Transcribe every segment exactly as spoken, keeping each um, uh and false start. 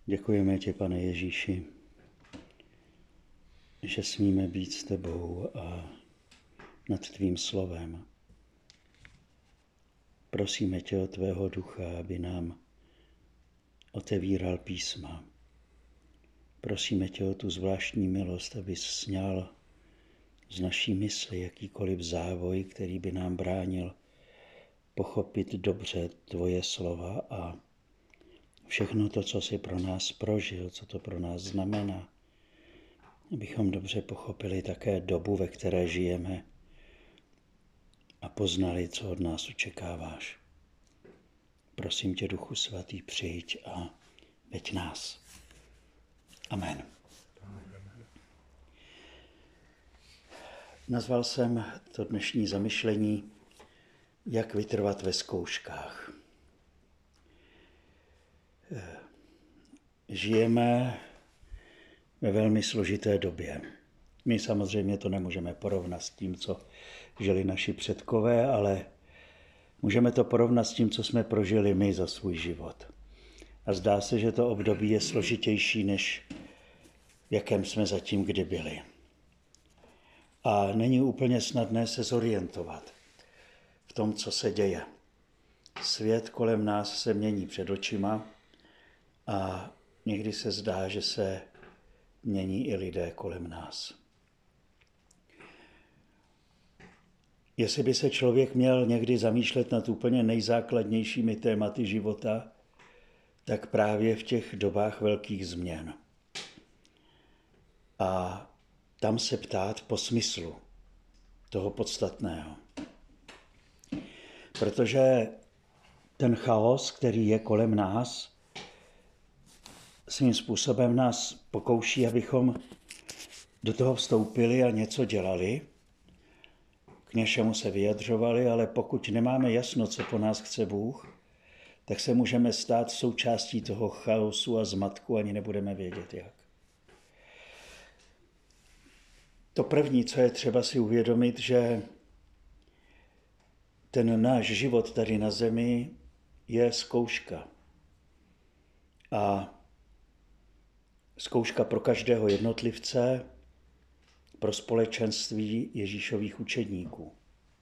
Děkujeme ti, Pane Ježíši, že smíme být s tebou a nad tvým slovem. Prosíme tě o tvého ducha, aby nám otevíral písma. Prosíme tě o tu zvláštní milost, aby sňal z naší mysli jakýkoliv závoj, který by nám bránil pochopit dobře tvoje slova a všechno to, co jsi pro nás prožil, co to pro nás znamená, abychom dobře pochopili také dobu, ve které žijeme a poznali, co od nás očekáváš. Prosím tě, Duchu Svatý, přijď a veď nás. Amen. Nazval jsem to dnešní zamyšlení Jak vytrvat ve zkouškách. Žijeme ve velmi složité době. My samozřejmě to nemůžeme porovnat s tím, co žili naši předkové, ale můžeme to porovnat s tím, co jsme prožili my za svůj život. A zdá se, že to období je složitější, než v jakém jsme zatím kdy byli. A není úplně snadné se zorientovat v tom, co se děje. Svět kolem nás se mění před očima a někdy se zdá, že se mění i lidé kolem nás. Jestli by se člověk měl někdy zamýšlet nad úplně nejzákladnějšími tématy života, tak právě v těch dobách velkých změn. A tam se ptát po smyslu toho podstatného. Protože ten chaos, který je kolem nás, svým způsobem nás pokouší, abychom do toho vstoupili a něco dělali, k něčemu se vyjadřovali, ale pokud nemáme jasno, co po nás chce Bůh, tak se můžeme stát součástí toho chaosu a zmatku, ani nebudeme vědět jak. To první, co je třeba si uvědomit, že ten náš život tady na zemi je zkouška. A zkouška pro každého jednotlivce, pro společenství Ježíšových učedníků.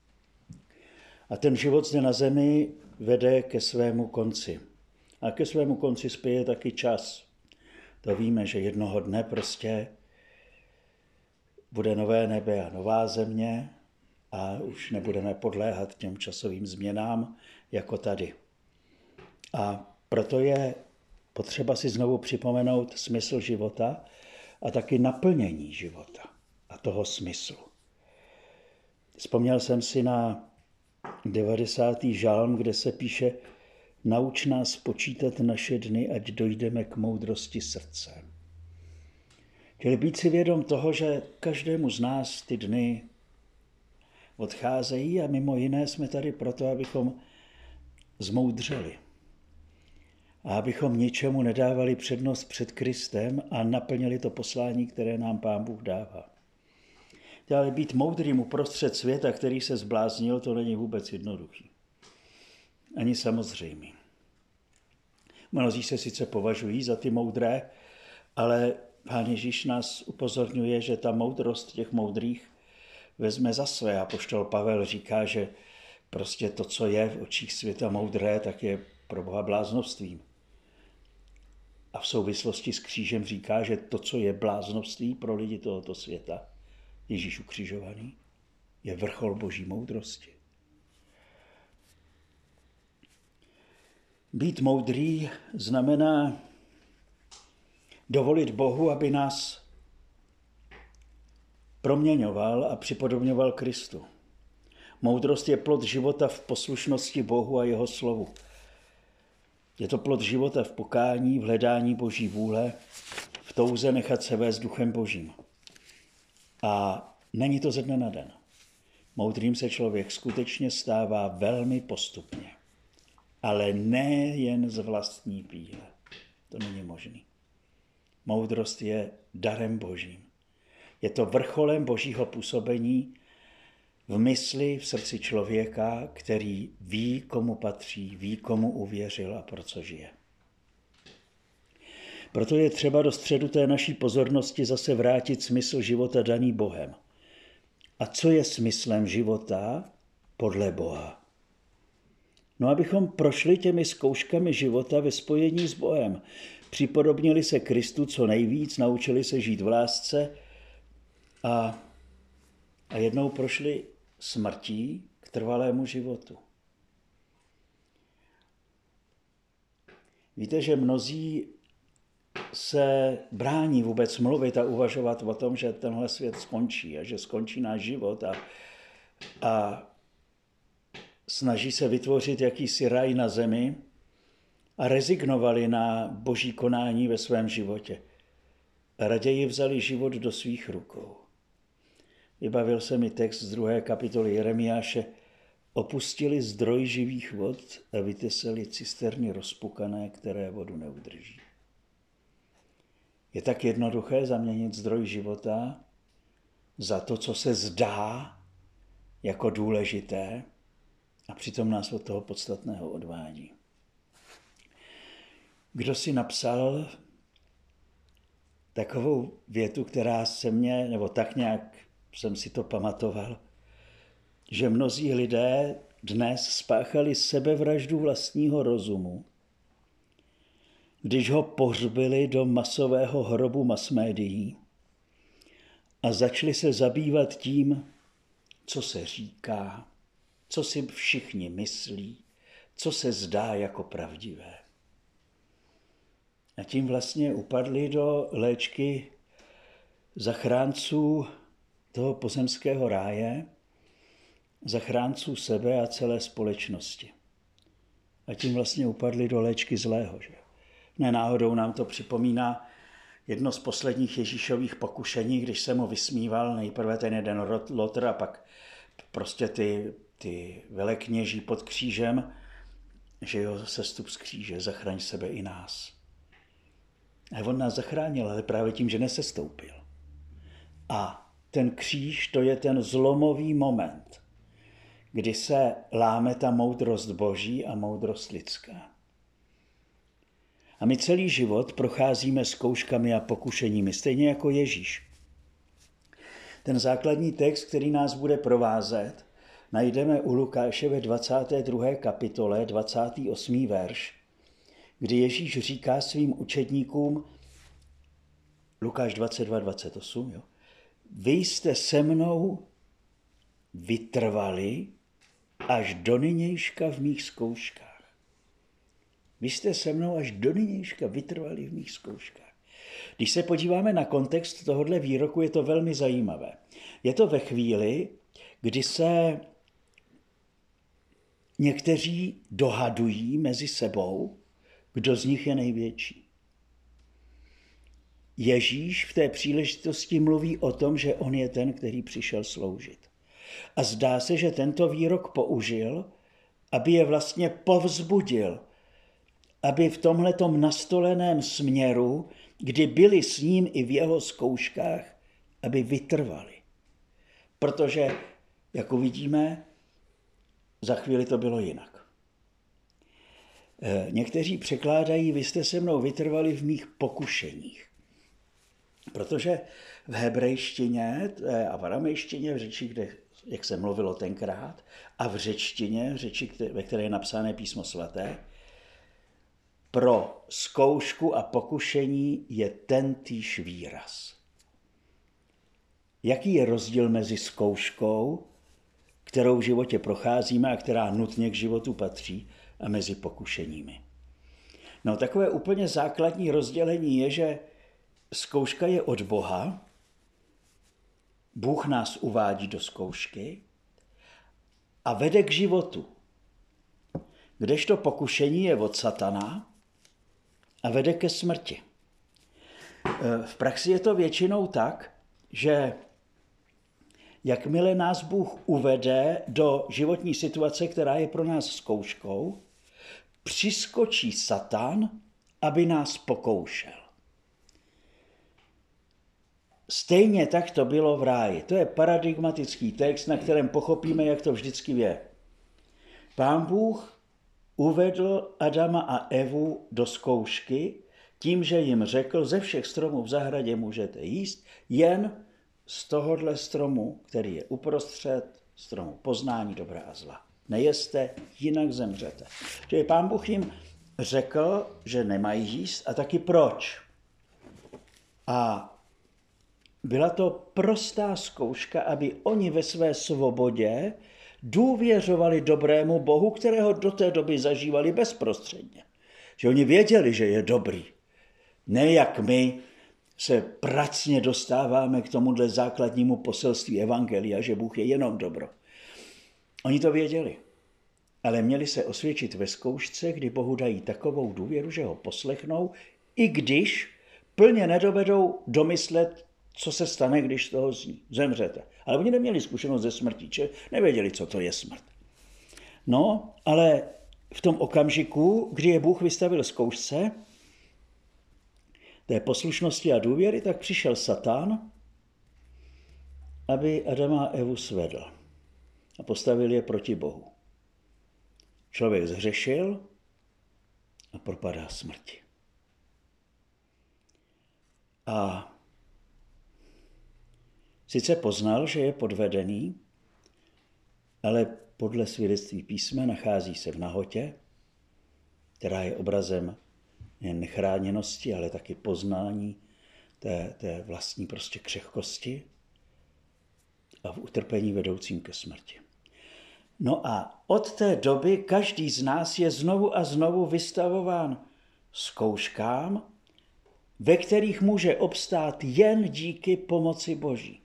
A ten život zde na zemi vede ke svému konci. A ke svému konci spěje taky čas. To víme, že jednoho dne prostě bude nové nebe a nová země a už nebudeme podléhat těm časovým změnám jako tady. A proto je potřeba si znovu připomenout smysl života a taky naplnění života a toho smyslu. Vzpomněl jsem si na devadesátý žalm, kde se píše: Nauč nás počítat naše dny, ať dojdeme k moudrosti srdce. Čili být si vědom toho, že každému z nás ty dny odcházejí a mimo jiné jsme tady proto, abychom zmoudřeli. A abychom ničemu nedávali přednost před Kristem a naplnili to poslání, které nám Pán Bůh dává. Ale být moudrým uprostřed světa, který se zbláznil, to není vůbec jednoduchý. Ani samozřejmý. Mnozí se sice považují za ty moudré, ale Pán Ježíš nás upozorňuje, že ta moudrost těch moudrých vezme za své. Apoštol Pavel říká, že prostě to, co je v očích světa moudré, tak je pro Boha bláznovstvím. A v souvislosti s křížem říká, že to, co je bláznovství pro lidi tohoto světa, Ježíš ukřižovaný, je vrchol Boží moudrosti. Být moudrý znamená dovolit Bohu, aby nás proměňoval a připodobňoval Kristu. Moudrost je plod života v poslušnosti Bohu a jeho slovu. Je to plod života v pokání, v hledání Boží vůle, v touze nechat se vést duchem Božím. A není to ze dne na den. Moudrým se člověk skutečně stává velmi postupně. Ale ne jen z vlastní píle. To není možné. Moudrost je darem Božím. Je to vrcholem Božího působení v mysli, v srdci člověka, který ví, komu patří, ví, komu uvěřil a pro co žije. Proto je třeba do středu té naší pozornosti zase vrátit smysl života daný Bohem. A co je smyslem života podle Boha? No, abychom prošli těmi zkouškami života ve spojení s Bohem. Připodobnili se Kristu co nejvíc, naučili se žít v lásce a, a jednou prošli smrtí k trvalému životu. Víte, že mnozí se brání vůbec mluvit a uvažovat o tom, že tenhle svět skončí a že skončí náš život a, a snaží se vytvořit jakýsi raj na zemi a rezignovali na boží konání ve svém životě. A raději vzali život do svých rukou. Vybavil se mi text z druhé kapitoly Jeremiáše. Opustili zdroj živých vod a vytesali cisterny rozpukané, které vodu neudrží. Je tak jednoduché zaměnit zdroj života za to, co se zdá jako důležité a přitom nás od toho podstatného odvádí. Kdo si napsal takovou větu, která se mě, nebo tak nějak jsem si to pamatoval, že mnozí lidé dnes spáchali sebevraždu vlastního rozumu, když ho pohřbili do masového hrobu masmédií a začali se zabývat tím, co se říká, co si všichni myslí, co se zdá jako pravdivé. A tím vlastně upadli do léčky zachránců toho pozemského ráje, zachránců sebe a celé společnosti. A tím vlastně upadli do léčky zlého. Že? Nenáhodou nám to připomíná jedno z posledních Ježíšových pokušení, když se mu vysmíval nejprve ten jeden lotr a pak prostě ty, ty velekněží pod křížem, že jo, sestup z kříže, zachraň sebe i nás. A on nás zachránil, ale právě tím, že nesestoupil. A ten kříž, to je ten zlomový moment, kdy se láme ta moudrost boží a moudrost lidská. A my celý život procházíme zkouškami a pokušeními, stejně jako Ježíš. Ten základní text, který nás bude provázet, najdeme u Lukáše ve dvacáté druhé kapitole, dvacátý osmý verš, kdy Ježíš říká svým učedníkům, Lukáš dvacet dva dvacet osm, jo, vy jste se mnou vytrvali až do nynějška v mých zkouškách. Vy jste se mnou až do nynějška vytrvali v mých zkouškách. Když se podíváme na kontext tohohle výroku, je to velmi zajímavé. Je to ve chvíli, kdy se někteří dohadují mezi sebou, kdo z nich je největší. Ježíš v té příležitosti mluví o tom, že on je ten, který přišel sloužit. A zdá se, že tento výrok použil, aby je vlastně povzbudil, aby v tomhletom nastoleném směru, kdy byli s ním i v jeho zkouškách, aby vytrvali. Protože, jak uvidíme, za chvíli to bylo jinak. Někteří překládají, vy jste se mnou vytrvali v mých pokušeních. Protože v hebrejštině a v aramejštině, v řeči, kde, jak se mluvilo tenkrát, a v řečtině, v řeči, ve které je napsané písmo svaté, pro zkoušku a pokušení je tentýž výraz. Jaký je rozdíl mezi zkouškou, kterou v životě procházíme a která nutně k životu patří, a mezi pokušeními? No, takové úplně základní rozdělení je, že zkouška je od Boha, Bůh nás uvádí do zkoušky a vede k životu. Kdežto pokušení je od satana a vede ke smrti. V praxi je to většinou tak, že jakmile nás Bůh uvede do životní situace, která je pro nás zkouškou, přiskočí satan, aby nás pokoušel. Stejně tak to bylo v ráji. To je paradigmatický text, na kterém pochopíme, jak to vždycky je. Pán Bůh uvedl Adama a Evu do zkoušky, tím, že jim řekl, ze všech stromů v zahradě můžete jíst, jen z tohohle stromu, který je uprostřed, stromu poznání dobra a zla. Nejeste, jinak zemřete. Čili Pán Bůh jim řekl, že nemají jíst a taky proč. A byla to prostá zkouška, aby oni ve své svobodě důvěřovali dobrému Bohu, kterého do té doby zažívali bezprostředně. Že oni věděli, že je dobrý. Ne jak my se pracně dostáváme k tomuhle základnímu poselství evangelia, že Bůh je jenom dobro. Oni to věděli, ale měli se osvědčit ve zkoušce, kdy Bohu dají takovou důvěru, že ho poslechnou, i když plně nedovedou domyslet, co se stane, když z toho zemřete. Ale oni neměli zkušenost ze smrti, či nevěděli, co to je smrt. No, ale v tom okamžiku, kdy je Bůh vystavil zkoušce té poslušnosti a důvěry, tak přišel Satan, aby Adama a Evu svedl a postavil je proti Bohu. Člověk zhřešil a propadá smrti. A sice poznal, že je podvedený, ale podle svědectví písma nachází se v nahotě, která je obrazem nejen nechráněnosti, ale taky poznání té, té vlastní prostě křehkosti a v utrpení vedoucím ke smrti. No a od té doby každý z nás je znovu a znovu vystavován zkouškám, ve kterých může obstát jen díky pomoci Boží.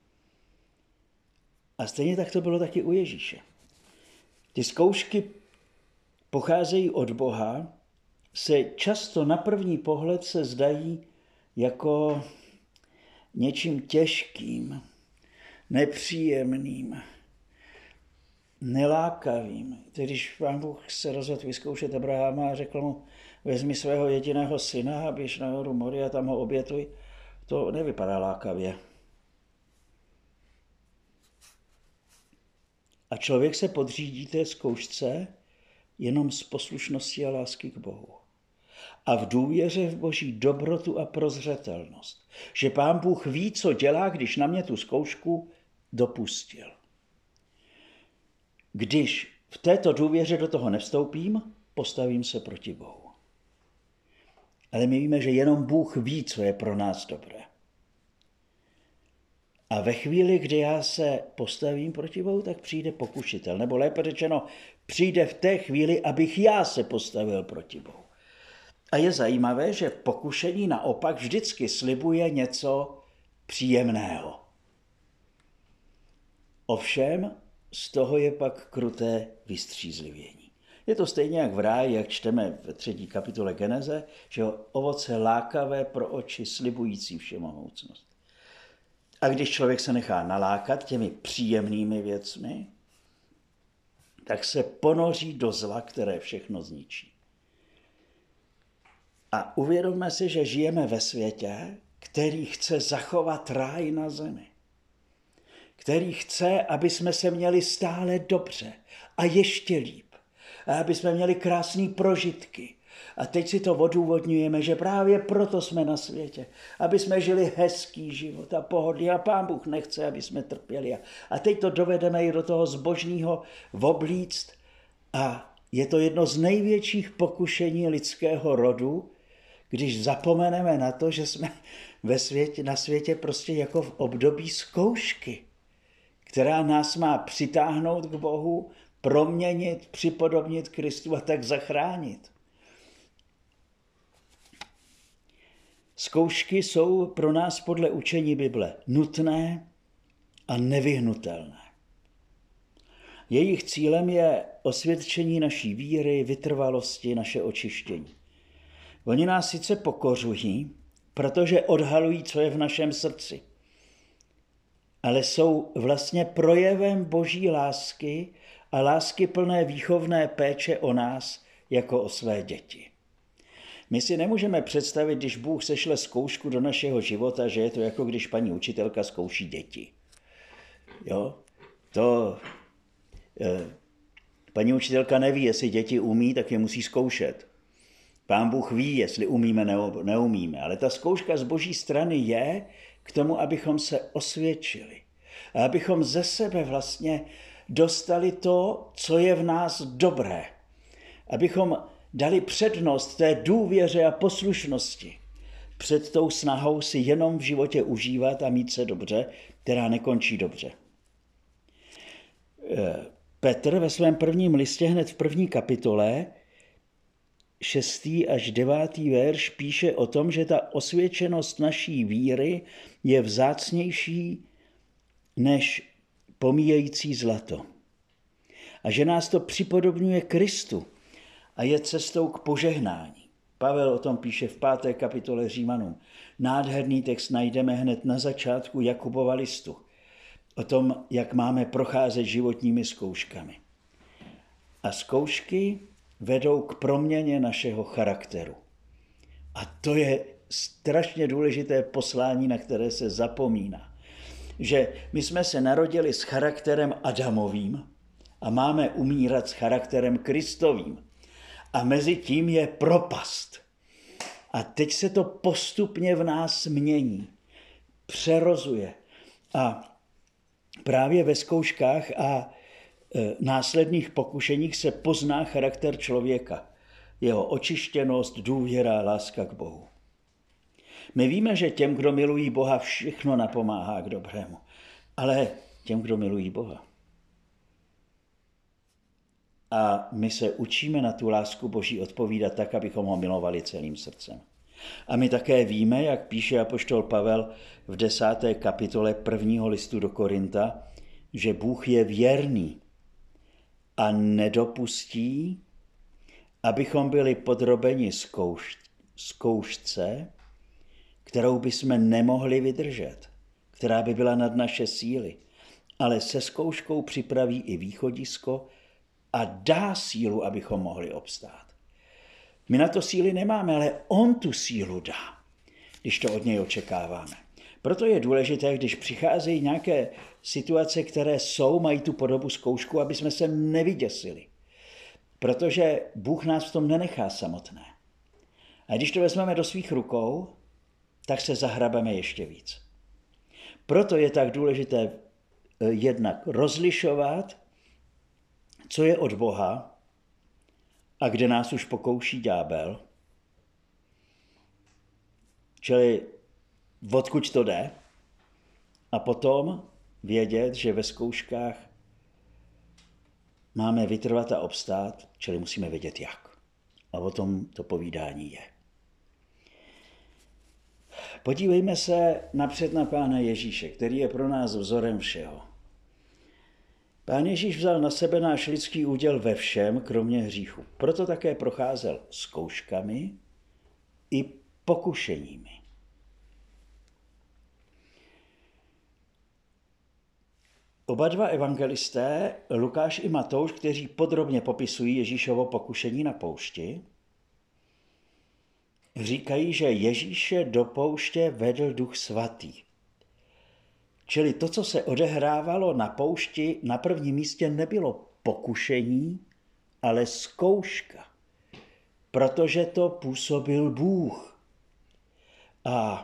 A stejně tak to bylo taky u Ježíše. Ty zkoušky pocházejí od Boha, se často na první pohled se zdají jako něčím těžkým, nepříjemným, nelákavým. Když Pán Bůh se rozhodl vyzkoušet Abrahama a řekl mu, vezmi svého jediného syna a běž na horu Moria a tam ho obětuj, to nevypadá lákavě. A člověk se podřídí té zkoušce jenom z poslušnosti a lásky k Bohu. A v důvěře v Boží dobrotu a prozřetelnost. Že Pán Bůh ví, co dělá, když na mě tu zkoušku dopustil. Když v této důvěře do toho nevstoupím, postavím se proti Bohu. Ale my víme, že jenom Bůh ví, co je pro nás dobré. A ve chvíli, kdy já se postavím proti Bohu, tak přijde pokušitel. Nebo lépe řečeno, přijde v té chvíli, abych já se postavil proti Bohu. A je zajímavé, že pokušení naopak vždycky slibuje něco příjemného. Ovšem, z toho je pak kruté vystřízlivění. Je to stejně jak v ráji, jak čteme ve třetí kapitole Geneze, že ovoce lákavé pro oči, slibující všemohoucnost. A když člověk se nechá nalákat těmi příjemnými věcmi, tak se ponoří do zla, které všechno zničí. A uvědomme si, že žijeme ve světě, který chce zachovat ráj na zemi. Který chce, aby jsme se měli stále dobře a ještě líp. A aby jsme měli krásné prožitky. A teď si to odůvodňujeme, že právě proto jsme na světě. Aby jsme žili hezký život a pohodlí. A Pán Bůh nechce, aby jsme trpěli. A teď to dovedeme i do toho zbožního oblíct. A je to jedno z největších pokušení lidského rodu, když zapomeneme na to, že jsme ve světě, na světě prostě jako v období zkoušky, která nás má přitáhnout k Bohu, proměnit, připodobnit Kristu a tak zachránit. Zkoušky jsou pro nás podle učení Bible nutné a nevyhnutelné. Jejich cílem je osvědčení naší víry, vytrvalosti, naše očištění. Oni nás sice pokořují, protože odhalují, co je v našem srdci, ale jsou vlastně projevem Boží lásky a lásky plné výchovné péče o nás jako o své děti. My si nemůžeme představit, když Bůh sešle zkoušku do našeho života, že je to jako když paní učitelka zkouší děti. Jo? To eh, paní učitelka neví, jestli děti umí, tak je musí zkoušet. Pán Bůh ví, jestli umíme nebo neumíme, ale ta zkouška z Boží strany je k tomu, abychom se osvědčili. A abychom ze sebe vlastně dostali to, co je v nás dobré. Abychom dali přednost té důvěře a poslušnosti před tou snahou si jenom v životě užívat a mít se dobře, která nekončí dobře. Petr ve svém prvním listě hned v první kapitole šestý až devátý verš píše o tom, že ta osvědčenost naší víry je vzácnější než pomíjející zlato. A že nás to připodobňuje Kristu a je cestou k požehnání. Pavel o tom píše v páté kapitole Římanům. Nádherný text najdeme hned na začátku Jakubova listu. O tom, jak máme procházet životními zkouškami. A zkoušky vedou k proměně našeho charakteru. A to je strašně důležité poslání, na které se zapomíná. Že my jsme se narodili s charakterem Adamovým a máme umírat s charakterem Kristovým. A mezi tím je propast. A teď se to postupně v nás mění, přerozuje. A právě ve zkouškách a e, následných pokušeních se pozná charakter člověka. Jeho očištěnost, důvěra, láska k Bohu. My víme, že těm, kdo milují Boha, všechno napomáhá k dobrému. Ale těm, kdo milují Boha. A my se učíme na tu lásku Boží odpovídat tak, abychom ho milovali celým srdcem. A my také víme, jak píše apoštol Pavel v desáté kapitole prvního listu do Korinta, že Bůh je věrný a nedopustí, abychom byli podrobeni zkouš- zkoušce, kterou bychom nemohli vydržet, která by byla nad naše síly. Ale se zkouškou připraví i východisko a dá sílu, abychom mohli obstát. My na to síly nemáme, ale on tu sílu dá, když to od něj očekáváme. Proto je důležité, když přicházejí nějaké situace, které jsou, mají tu podobu zkoušku, aby jsme se nevyděsili. Protože Bůh nás v tom nenechá samotné. A když to vezmeme do svých rukou, tak se zahrabeme ještě víc. Proto je tak důležité jednak rozlišovat, co je od Boha a kde nás už pokouší ďábel. Čili odkud to jde. A potom vědět, že ve zkouškách máme vytrvat a obstát, čili musíme vědět jak. A o tom to povídání je. Podívejme se napřed na Pána Ježíše, který je pro nás vzorem všeho. Pán Ježíš vzal na sebe náš lidský úděl ve všem, kromě hříchu. Proto také procházel zkouškami i pokušeními. Oba dva evangelisté, Lukáš i Matouš, kteří podrobně popisují Ježíšovo pokušení na poušti, říkají, že Ježíše do pouště vedl Duch Svatý. Čili to, co se odehrávalo na poušti, na prvním místě nebylo pokušení, ale zkouška. Protože to působil Bůh. A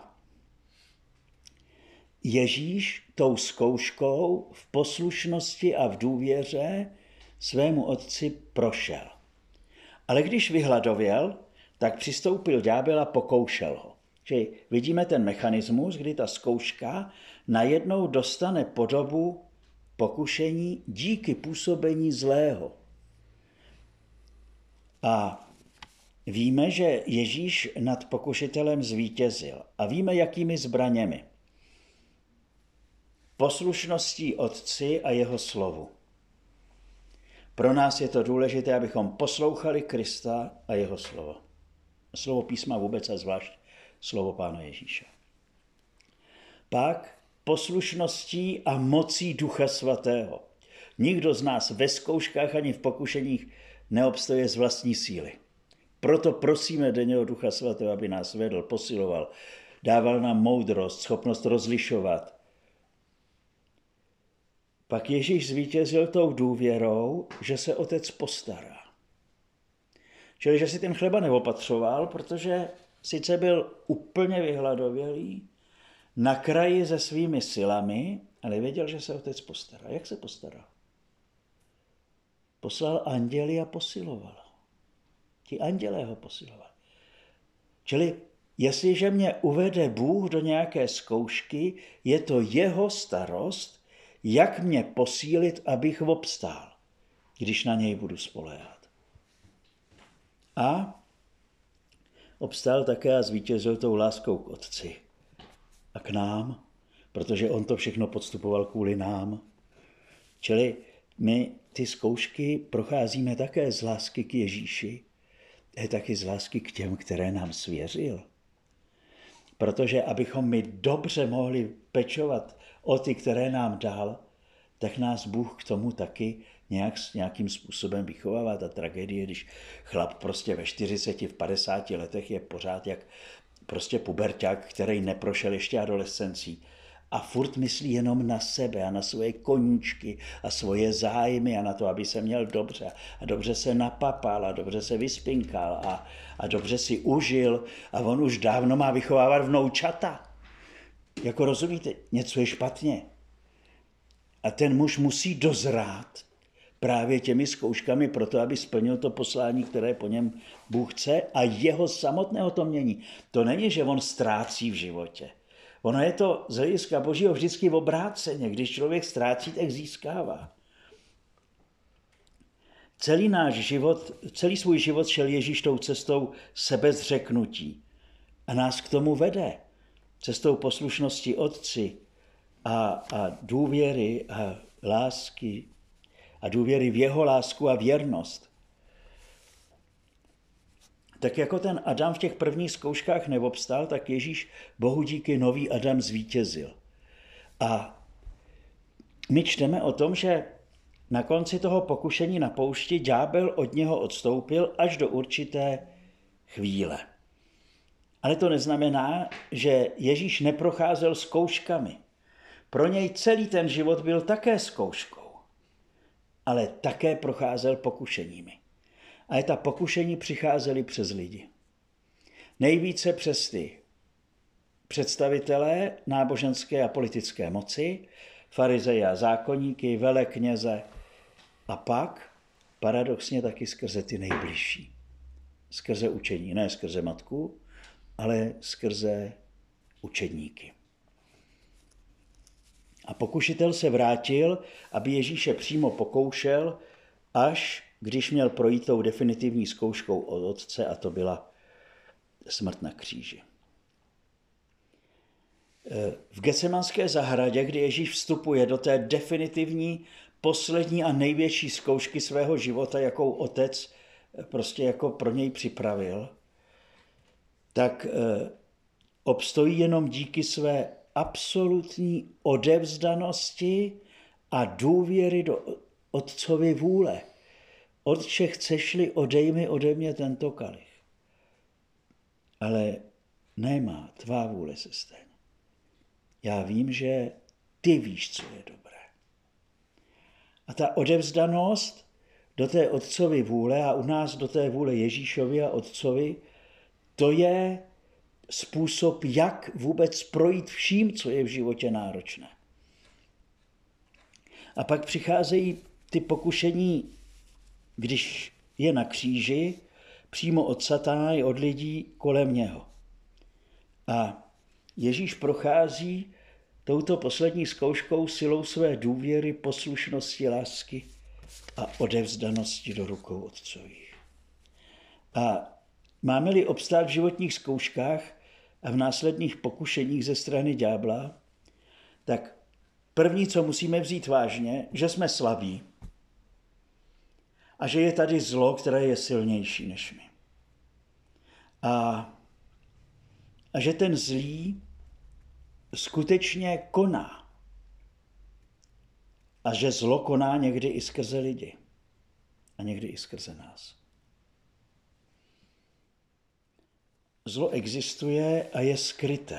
Ježíš tou zkouškou v poslušnosti a v důvěře svému otci prošel. Ale když vyhladověl, tak přistoupil ďábel a pokoušel ho. Čili vidíme ten mechanismus, kdy ta zkouška najednou dostane podobu pokušení díky působení zlého. A víme, že Ježíš nad pokušitelem zvítězil. A víme, jakými zbraněmi. Poslušností Otci a jeho slovu. Pro nás je to důležité, abychom poslouchali Krista a jeho slovo. Slovo písma vůbec a zvlášť slovo Pána Ježíše. Pak poslušností a mocí Ducha Svatého. Nikdo z nás ve zkouškách ani v pokušeních neobstoje z vlastní síly. Proto prosíme denně o Ducha Svatého, aby nás vedl, posiloval, dával nám moudrost, schopnost rozlišovat. Pak Ježíš zvítězil tou důvěrou, že se Otec postará. Čili, že si ten chleba neopatřoval, protože sice byl úplně vyhladovělý, na kraji se svými silami, ale věděl, že se otec postará. Jak se postaral? Poslal anděli a posiloval. Ti andělé ho posilovali. Čili jestliže mě uvede Bůh do nějaké zkoušky, je to jeho starost, jak mě posílit, abych obstál, když na něj budu spoléhat. A obstál také a zvítězil tou láskou k otci a k nám, protože on to všechno podstupoval kvůli nám. Čili my ty zkoušky procházíme také z lásky k Ježíši, je taky z lásky k těm, které nám svěřil. Protože abychom my dobře mohli pečovat o ty, které nám dal, tak nás Bůh k tomu taky nějak, nějakým způsobem vychovává. Ta tragédie, když chlap prostě ve čtyřiceti, v padesáti letech je pořád jak prostě puberťák, který neprošel ještě adolescencí a furt myslí jenom na sebe a na svoje koníčky a svoje zájmy a na to, aby se měl dobře a dobře se napapal a dobře se vyspinkal a, a dobře si užil a on už dávno má vychovávat vnoučata. Jako rozumíte, něco je špatně. A ten muž musí dozrát právě těmi zkouškami proto, aby splnil to poslání, které po něm Bůh chce a jeho samotného to mění. To není, že on ztrácí v životě. Ono je to z hlediska Božího vždycky v obráceně. Když člověk ztrácí, tak získává. Celý náš život, celý svůj život šel Ježíš tou cestou sebezřeknutí. A nás k tomu vede. Cestou poslušnosti Otci a, a důvěry a lásky a důvěry v jeho lásku a věrnost. Tak jako ten Adam v těch prvních zkouškách neobstál, tak Ježíš Bohu díky nový Adam zvítězil. A my čteme o tom, že na konci toho pokušení na poušti ďábel od něho odstoupil až do určité chvíle. Ale to neznamená, že Ježíš neprocházel zkouškami. Pro něj celý ten život byl také zkouškou, ale také procházel pokušeními. A ta pokušení přicházely přes lidi. Nejvíce přes ty představitelé náboženské a politické moci, farizeje a zákonníky, velekněze a pak paradoxně taky skrze ty nejbližší. Skrze učení, ne skrze matku, ale skrze učedníky. A pokušitel se vrátil, aby Ježíše přímo pokoušel, až když měl projít tou definitivní zkouškou od Otce, a to byla smrt na kříži. V Getsemanské zahradě, kdy Ježíš vstupuje do té definitivní, poslední a největší zkoušky svého života, jakou Otec prostě jako pro něj připravil, tak obstojí jenom díky své absolutní odevzdanosti a důvěry do Otcovy vůle. Otče, chceš-li, odej mi ode mě tento kalich. Ale nemá, tvá vůle se staň. Já vím, že ty víš, co je dobré. A ta odevzdanost do té Otcovy vůle a u nás do té vůle Ježíšovi a Otcovi, to je způsob, jak vůbec projít vším, co je v životě náročné. A pak přicházejí ty pokušení, když je na kříži, přímo od satana i od lidí kolem něho. A Ježíš prochází touto poslední zkouškou silou své důvěry, poslušnosti, lásky a odevzdanosti do rukou Otcových. A máme-li obstát v životních zkouškách a v následných pokušeních ze strany ďábla, tak první, co musíme vzít vážně, že jsme slabí a že je tady zlo, které je silnější než my. A, a že ten zlý skutečně koná. A že zlo koná někdy i skrze lidi. A někdy i skrze nás. Zlo existuje a je skryté.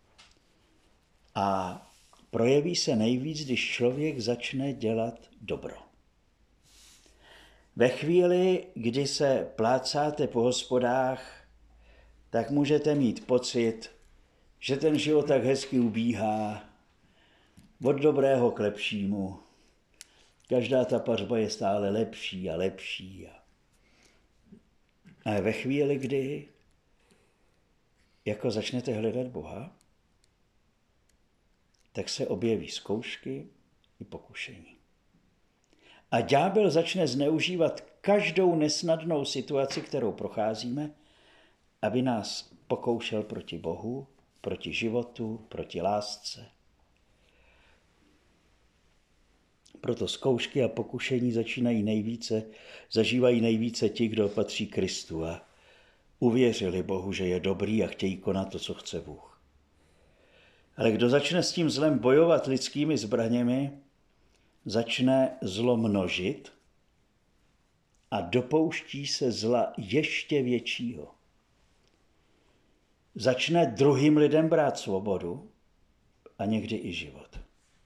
A projeví se nejvíc, když člověk začne dělat dobro. Ve chvíli, kdy se plácáte po hospodách, tak můžete mít pocit, že ten život tak hezky ubíhá od dobrého k lepšímu. Každá ta pařba je stále lepší a lepší. A ve chvíli, kdy jako začnete hledat Boha, tak se objeví zkoušky i pokušení. A ďábel začne zneužívat každou nesnadnou situaci, kterou procházíme, aby nás pokoušel proti Bohu, proti životu, proti lásce. Proto zkoušky a pokušení začínají nejvíce, zažívají nejvíce ti, kdo patří Kristu a uvěřili Bohu, že je dobrý a chtějí konat to, co chce Bůh. Ale kdo začne s tím zlem bojovat lidskými zbraněmi, začne zlo množit a dopouští se zla ještě většího. Začne druhým lidem brát svobodu a někdy i život.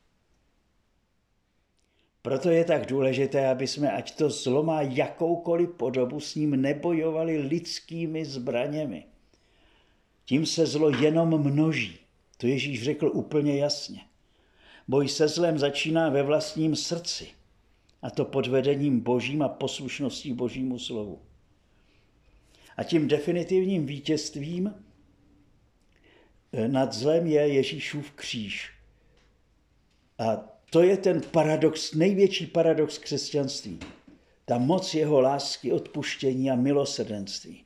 Proto je tak důležité, aby jsme, ať to zlo má jakoukoliv podobu, s ním nebojovali lidskými zbraněmi. Tím se zlo jenom množí. To Ježíš řekl úplně jasně. Boj se zlem začíná ve vlastním srdci, a to pod vedením Božím a poslušností Božímu slovu. A tím definitivním vítězstvím nad zlem je Ježíšův kříž. A to je ten paradox, největší paradox křesťanství. Ta moc jeho lásky, odpuštění a milosrdenství.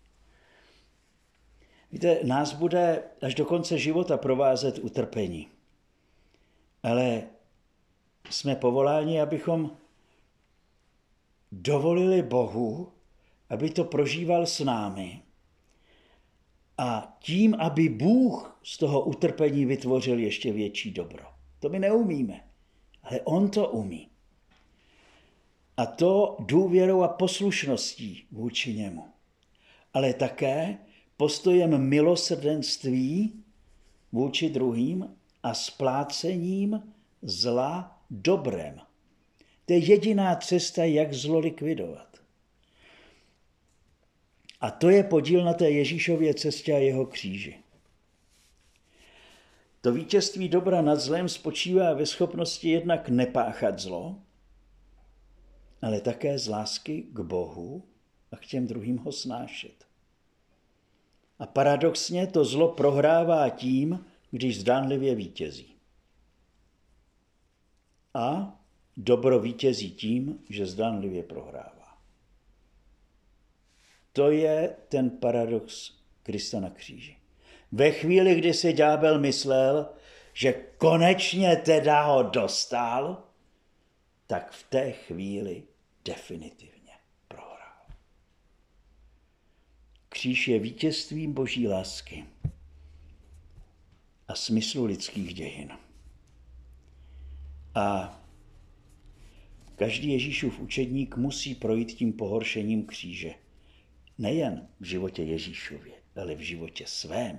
Víte, nás bude až do konce života provázet utrpení. Ale jsme povoláni, abychom dovolili Bohu, aby to prožíval s námi. A tím, aby Bůh z toho utrpení vytvořil ještě větší dobro. To my neumíme, ale on to umí. A to důvěrou a poslušností vůči němu. Ale také postojem milosrdenství vůči druhým a splácením zla dobrem. To je jediná cesta, jak zlo likvidovat. A to je podíl na té Ježíšově cestě a jeho kříži. To vítězství dobra nad zlem spočívá ve schopnosti jednak nepáchat zlo, ale také z lásky k Bohu a k těm druhým ho snášet. A paradoxně to zlo prohrává tím, když zdánlivě vítězí. A dobro vítězí tím, že zdánlivě prohrává. To je ten paradox Krista na kříži. Ve chvíli, kdy si ďábel myslel, že konečně teda ho dostal, tak v té chvíli definitivně prohrál. Kříž je vítězstvím Boží lásky a smyslu lidských dějin. A každý Ježíšův učedník musí projít tím pohoršením kříže. Nejen v životě Ježíšově, ale v životě svém.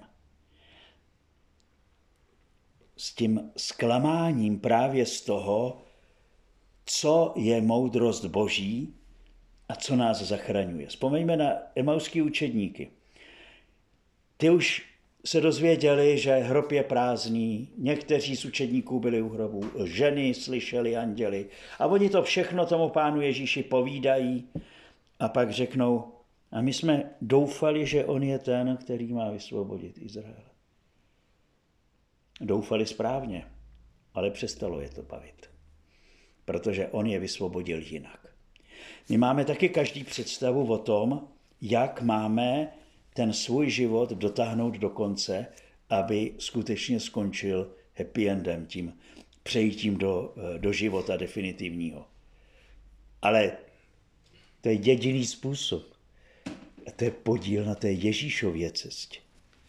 S tím zklamáním právě z toho, co je moudrost Boží a co nás zachraňuje. Vzpomeňme na emauský učedníky. Ty už se dozvěděli, že hrob je prázdný, někteří z učedníků byli u hrobu, ženy slyšeli anděli a oni to všechno tomu Pánu Ježíši povídají a pak řeknou, a my jsme doufali, že on je ten, který má vysvobodit Izrael. Doufali správně, ale přestalo je to bavit, protože on je vysvobodil jinak. My máme taky každý představu o tom, jak máme ten svůj život dotáhnout do konce, aby skutečně skončil happy endem, tím přejítím do, do života definitivního. Ale to je jediný způsob. A to je podíl na té Ježíšově cestě.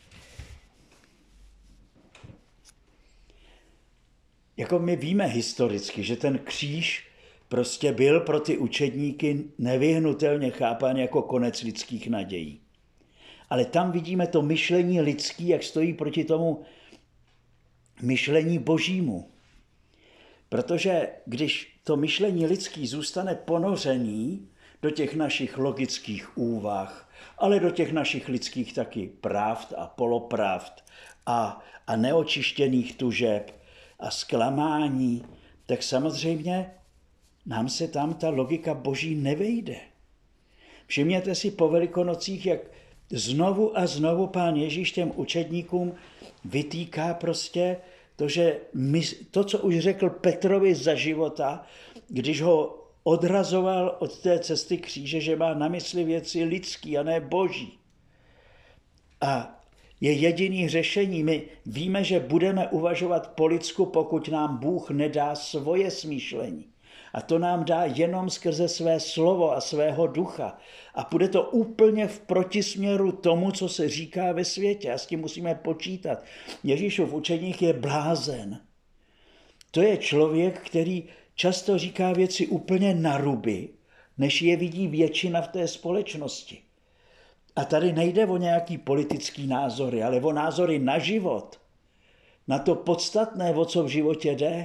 Jako my víme historicky, že ten kříž prostě byl pro ty učedníky nevyhnutelně chápán jako konec lidských nadějí. Ale tam vidíme to myšlení lidský, jak stojí proti tomu myšlení Božímu. Protože když to myšlení lidský zůstane ponořený do těch našich logických úvah, ale do těch našich lidských taky pravd a polopravd a, a neočištěných tužeb a zklamání, tak samozřejmě nám se tam ta logika Boží nevejde. Všimněte si po Velikonocích, jak znovu a znovu Pán Ježíš těm učedníkům vytýká prostě to, že my, to, co už řekl Petrovi za života, když ho odrazoval od té cesty kříže, že má na mysli věci lidský a ne boží. A je jediný řešení. My víme, že budeme uvažovat po lidsku, pokud nám Bůh nedá svoje smýšlení. A to nám dá jenom skrze své slovo a svého ducha. A bude to úplně v protisměru tomu, co se říká ve světě. A s tím musíme počítat. Ježíšův učeník je blázen. To je člověk, který často říká věci úplně na ruby, než je vidí většina v té společnosti. A tady nejde o nějaký politický názory, ale o názory na život. Na to podstatné, o co v životě jde.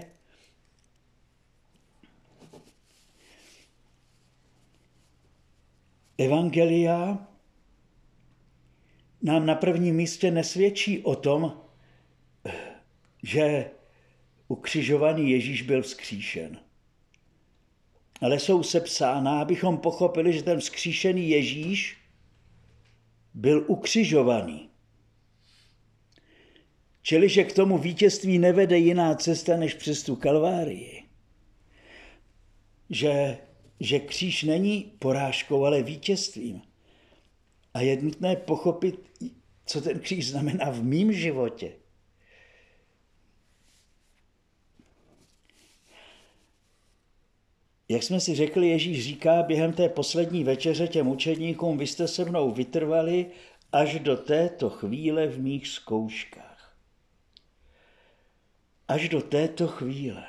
Evangelia nám na prvním místě nesvědčí o tom, že ukřižovaný Ježíš byl vzkříšen. Ale jsou sepsána, abychom pochopili, že ten vzkříšený Ježíš byl ukřižovaný. Čili, že k tomu vítězství nevede jiná cesta, než přes tu Kalvárii. Že, že kříž není porážkou, ale vítězstvím. A je nutné pochopit, co ten kříž znamená v mém životě. Jak jsme si řekli, Ježíš říká během té poslední večeře těm učedníkům, vy jste se mnou vytrvali až do této chvíle v mých zkouškách. Až do této chvíle.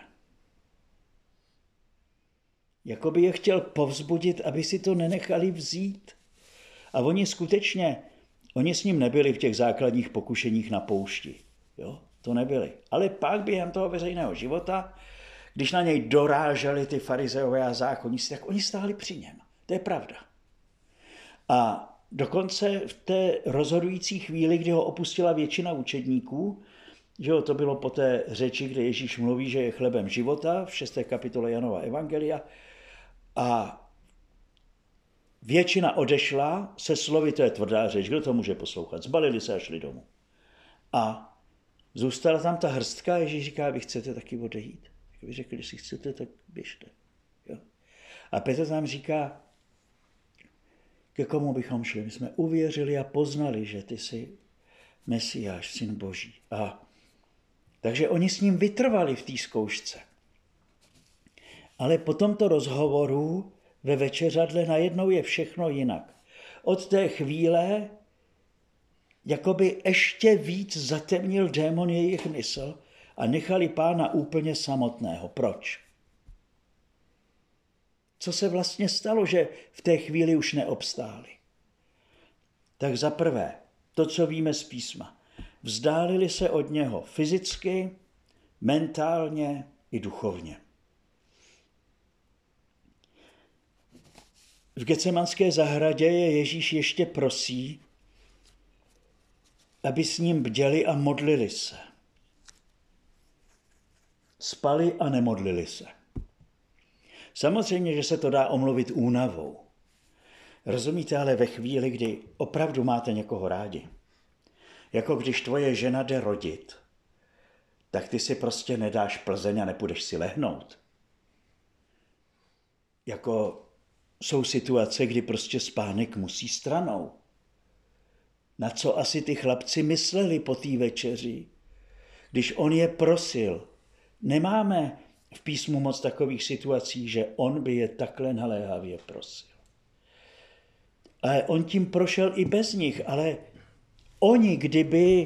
Jakoby je chtěl povzbudit, aby si to nenechali vzít. A oni skutečně, oni s ním nebyli v těch základních pokušeních na poušti. Jo? To nebyli. Ale pak během toho veřejného života, když na něj doráželi ty farizeové a zákonníci, tak oni stáli při něm. To je pravda. A dokonce v té rozhodující chvíli, kdy ho opustila většina učedníků, že jo, to bylo po té řeči, kde Ježíš mluví, že je chlebem života, v šesté kapitole Janova Evangelia, a většina odešla se slovy, to je tvrdá řeč, kdo to může poslouchat, zbalili se a šli domů. A zůstala tam ta hrstka, Ježíš říká, vy chcete taky odejít. Vy řekli, jestli chcete, tak běžte. Jo. A Petr tam říká, ke komu bychom šli? My jsme uvěřili a poznali, že ty jsi Mesiáš, syn Boží. A takže oni s ním vytrvali v té zkoušce. Ale po tomto rozhovoru ve večeřadle najednou je všechno jinak. Od té chvíle jakoby ještě víc zatemnil démon jejich mysl a nechali Pána úplně samotného. Proč? Co se vlastně stalo, že v té chvíli už neobstáli? Tak za prvé, to, co víme z písma. Vzdálili se od něho fyzicky, mentálně i duchovně. V Getsemanské zahradě je Ježíš ještě prosí, aby s ním bděli a modlili se. Spali a nemodlili se. Samozřejmě, že se to dá omluvit únavou. Rozumíte, ale ve chvíli, kdy opravdu máte někoho rádi, jako když tvoje žena jde rodit, tak ty si prostě nedáš Plzeň a nepůjdeš si lehnout. Jako jsou situace, kdy prostě spánek musí stranou. Na co asi ty chlapci mysleli po té večeři, když on je prosil. Nemáme v písmu moc takových situací, že on by je takhle naléhavě prosil. Ale on tím prošel i bez nich, ale oni, kdyby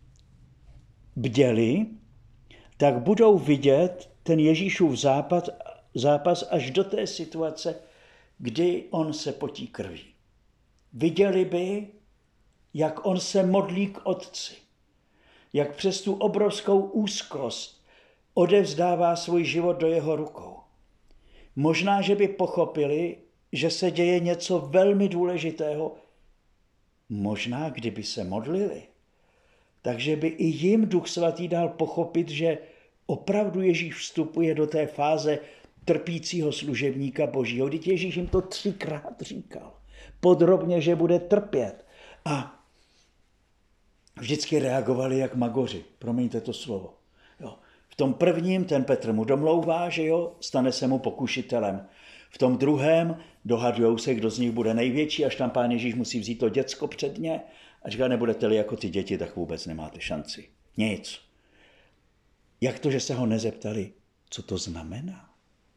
bděli, tak budou vidět ten Ježíšův západ, zápas až do té situace, kdy on se potí krví. Viděli by, jak on se modlí k Otci, jak přes tu obrovskou úzkost odevzdává svůj život do jeho rukou. Možná, že by pochopili, že se děje něco velmi důležitého. Možná, kdyby se modlili, takže by i jim Duch Svatý dal pochopit, že opravdu Ježíš vstupuje do té fáze trpícího služebníka Božího. Vždyť Ježíš jim to třikrát říkal. Podrobně, že bude trpět. A vždycky reagovali jak magoři. Promiňte to slovo. Jo. V tom prvním ten Petr mu domlouvá, že jo, stane se mu pokušitelem. V tom druhém dohadujou se, kdo z nich bude největší, až tam Pán Ježíš musí vzít to děcko předně a říká, nebudete-li jako ty děti, tak vůbec nemáte šanci. Nic. Jak to, že se ho nezeptali, co to znamená?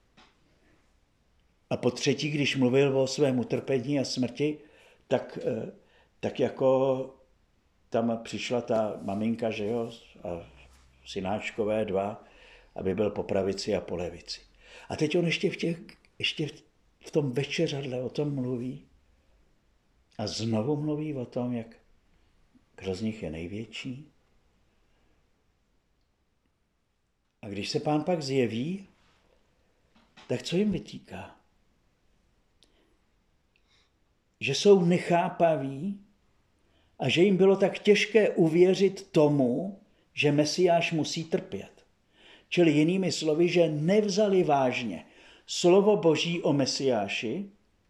A po třetí, když mluvil o svém utrpení a smrti, tak, tak jako tam přišla ta maminka, že jo, a synáčkové dva, aby byl po pravici a po levici. A teď on ještě v, těch, ještě v tom večeřadle o tom mluví a znovu mluví o tom, jak kdo z nich je největší. A když se Pán pak zjeví, tak co jim vytýká? Že jsou nechápaví a že jim bylo tak těžké uvěřit tomu, že Mesiáš musí trpět. Čili jinými slovy, že nevzali vážně slovo Boží o Mesiáši,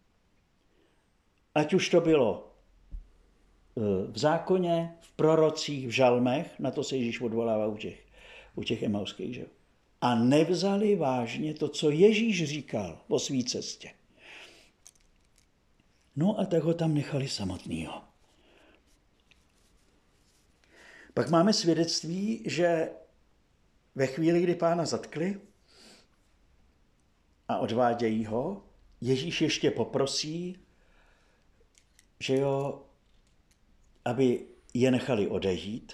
ať už to bylo v zákoně, v prorocích, v žalmech, na to se Ježíš odvolává u těch, u těch emauských, že? A nevzali vážně to, co Ježíš říkal o své cestě. No a tak ho tam nechali samotnýho. Pak máme svědectví, že ve chvíli, kdy Pána zatkli a odvádějí ho, Ježíš ještě poprosí, že jo, aby je nechali odejít,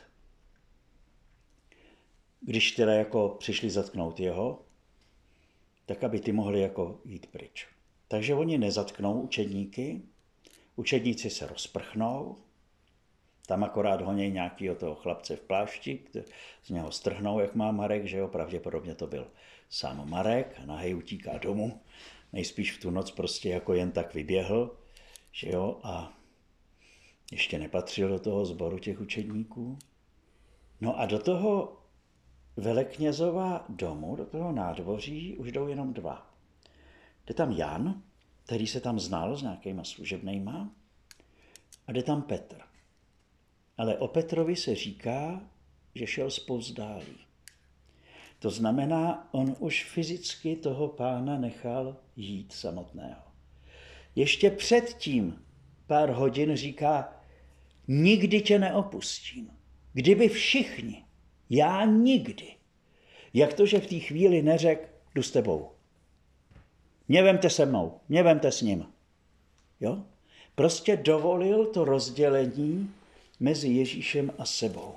když teda jako přišli zatknout jeho, tak aby ty mohli jako jít pryč. Takže oni nezatknou učedníky, učedníci se rozprchnou, tam akorát honí nějakýho toho chlapce v plášti, z něho strhnou, jak má Marek, že jo, pravděpodobně to byl sám Marek, nahej utíká domů, nejspíš v tu noc prostě jako jen tak vyběhl, že jo, a ještě nepatřil do toho sboru těch učedníků. No a do toho veleknězova domu, do toho nádvoří už jdou jenom dva. Jde tam Jan, který se tam znal s nějakýma služebnejma, a jde tam Petr. Ale o Petrovi se říká, že šel zpovzdálí. To znamená, on už fyzicky toho Pána nechal jít samotného. Ještě předtím pár hodin říká, nikdy tě neopustím. Kdyby všichni, já nikdy. Jak to, že v té chvíli neřekl, jdu s tebou. Mě vemte se mnou, mě vemte s ním. Jo? Prostě dovolil to rozdělení mezi Ježíšem a sebou.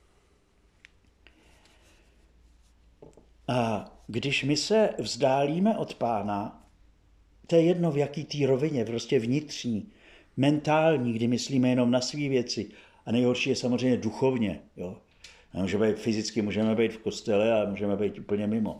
A když my se vzdálíme od Pána, to je jedno v jaký té rovině, prostě vnitřní, mentální, kdy myslíme jenom na své věci. A nejhorší je samozřejmě duchovně. Jo? Můžeme být fyzicky, můžeme být v kostele a můžeme být úplně mimo.